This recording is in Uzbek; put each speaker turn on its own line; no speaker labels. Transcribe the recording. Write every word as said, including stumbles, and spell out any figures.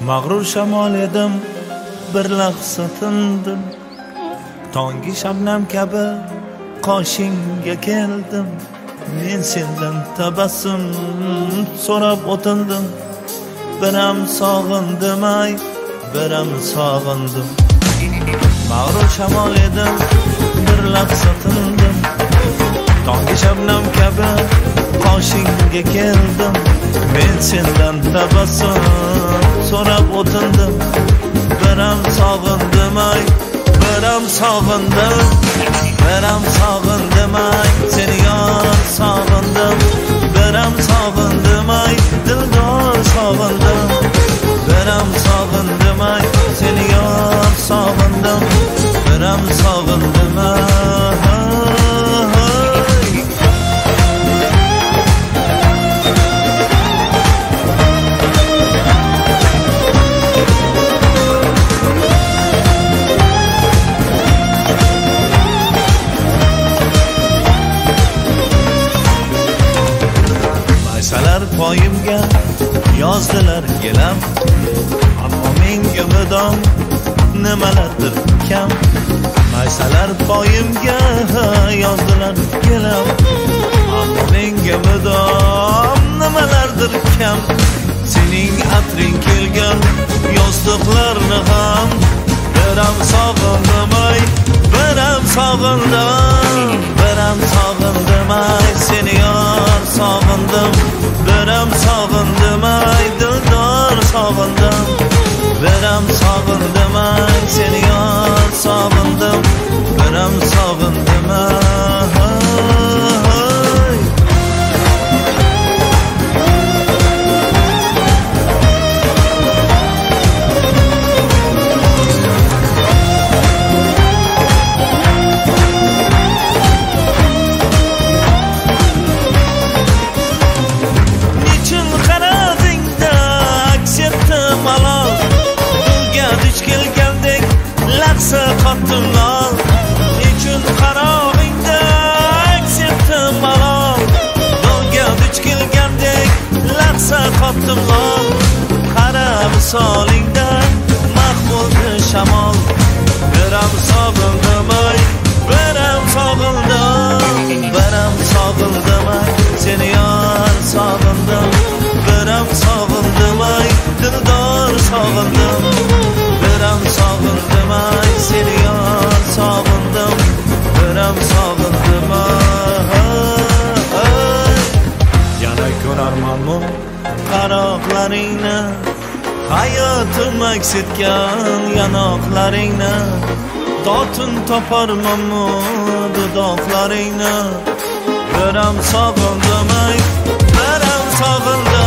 mag'rur shamol edim, bir lahza tindim. Tongi shabnam kabi qoshingga keldim. Men sendan tabassum so'rab o'tindim. Biram sog'indim ay, biram sog'indim. Mag'rur shamol edim, bir lahza tindim. Tongi shabnam kabi qoshingga keldim. Men sendan tabassum so'rab o'tindim. Biram sog'indim ay, biram sog'indim. Biram sog'indim ay, seni yor sog'indim. Biram sog'indim ay, dildor sog'indim. Biram sog'indim ay, seni yor sog'indim. Biram sog'indim ay. Maysalar poyimga yozdilar gilam, ammo menga mudom nimalardir kam. Maysalar poyimga yozdilar gilam, ammo menga mudom nimalardir kam. Sening atring kelgan yostiqlarni ham biram sog'indim ay, biram sog'indim. Biram sog'indim ay, seni yor sog'indim. Biram sog'indim ay, dildor sog'indim. Biram sog'indim ay, seni yor sog'indim. Biram sog'indim ay. Qotdim lol, nechun qarog'ingda aks etdim malol. Yo'lga duch kelgandek lahza qotdim lol. Qara visolingda mahmuldi shamol. Biram sog'indim ay, biram sog'indim. Biram sog'indim ay, seni yor sog'indim. Biram sog'indim ay, dildor sog'indim. Biram sog'indim ay, seni yor sog'indim. Biram sog'indim ay. Yana ko'rarmanmi qaroqlaringni, hayotim aks etgan yanoqlaringni. Totun toparmanmi dudoqlaringni. Biram sog'indim ay, biram sog'indim.